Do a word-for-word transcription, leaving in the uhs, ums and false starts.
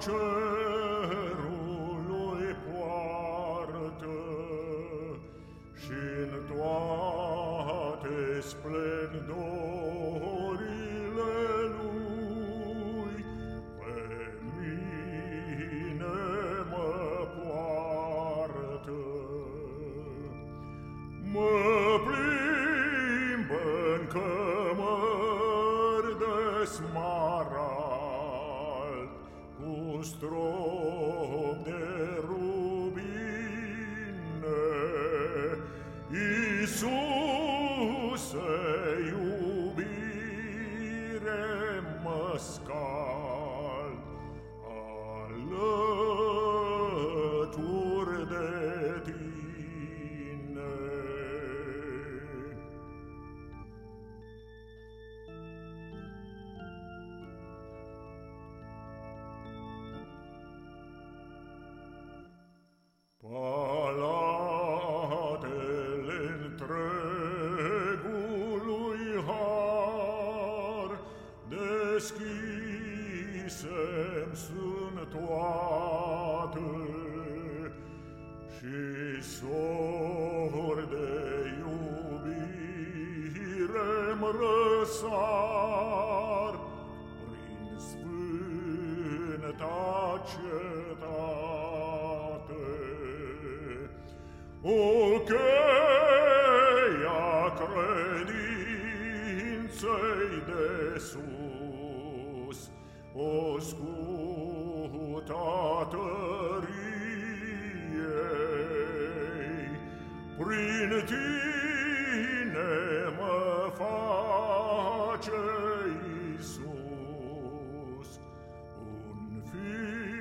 cerului poartă și-n toate splendorile lui pe mine mă poartă. Mă plimbă-n cămări de smarald cu strop de rubine. Iisuse, iubire mă scald alături de tine. Palatele întregului har deschise-mi sunt toate și sori de iubire-mi răsar prin sfânta cetate. O cheia credinței de sus, o scuta tăriei, prin tine mă face, Iisus, un fiu